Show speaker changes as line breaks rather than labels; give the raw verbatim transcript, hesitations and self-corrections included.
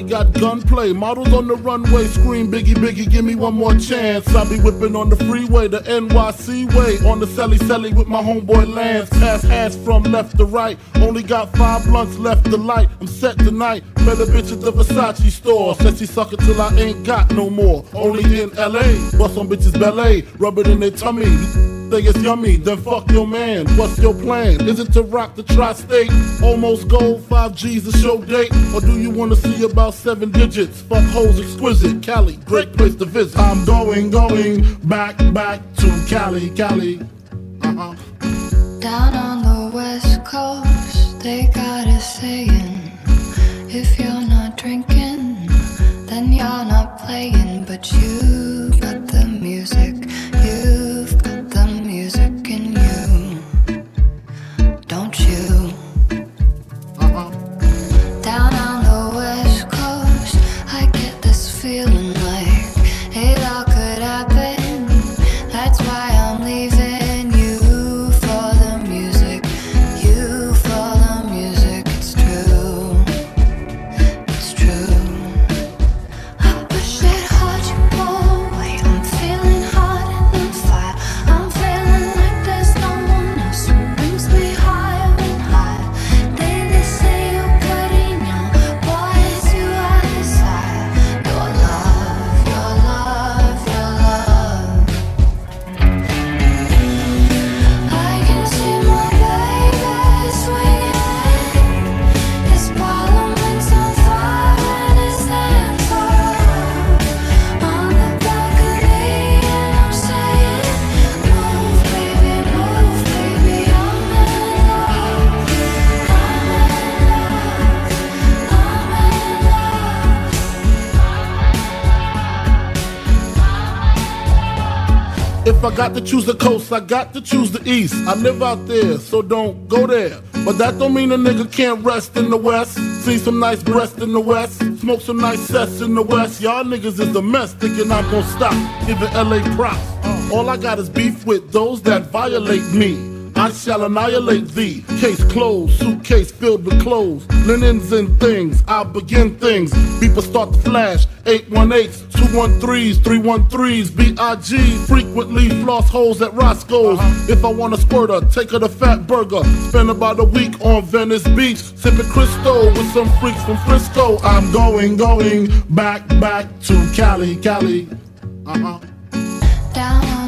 Cali got gunplay. Models on the runway scream, Biggie, Biggie, give me one more chance. I be whipping on the freeway, the N Y C way. On the celly celly with my homeboy Lance. Pass hash from left to right. Only got five blunts left to light. I'm set tonight. Met a bitch at the Versace store. Said she suck it till I ain't got no more. Only in L A. Bust on bitches ballet. Rub it in their tummy. Think it's yummy, then fuck your man. What's your plan? Is it to rock the tri-state? Almost gold, five G's a show date? Or do you wanna see about seven digits? Fuck hoes exquisite, Cali, great place to visit. I'm going, going back, back to Cali, Cali. Uh-huh.
Down on the west coast, they got a saying, if you're not drinking, then you're not playing. But you got the music, you've got the music in you, don't you?
Uh-huh.
Down on the west coast, I get this feeling like it all could happen. That's why I'm leaving you for the music, you for the music. It's true, it's true. I push it hard, you pull away. I'm feeling hot and on fire. I'm feeling like there's no one else who brings me higher and higher. They, they say you're pretty now, boy, it's you I desire. Your love, your love, your love. I can see my baby swinging. His parliament's on fire and his hands are up on the balcony, and I'm saying, move, baby, move, baby. I'm in love,
If I got to choose the coast, I got to choose the east. I live out there, so don't go there. But that don't mean a nigga can't rest in the west. See some nice breasts in the west. Smoke some nice sets in the west. Y'all niggas is the mess, thinking I'm gon' stop. Giving L A props. All I got is beef with those that violate me. I shall annihilate thee. Case closed, suitcase filled with clothes, linens and things. I begin things. Beeper start to flash. eight one eights, two one threes, three one threes, B I G. Frequently floss holes at Roscoe's. If I want a squirter, take her to Fat Burger. Spend about a week on Venice Beach, sipping Cristo with some freaks from Frisco. I'm going, going back, back to Cali, Cali. Uh-huh.
down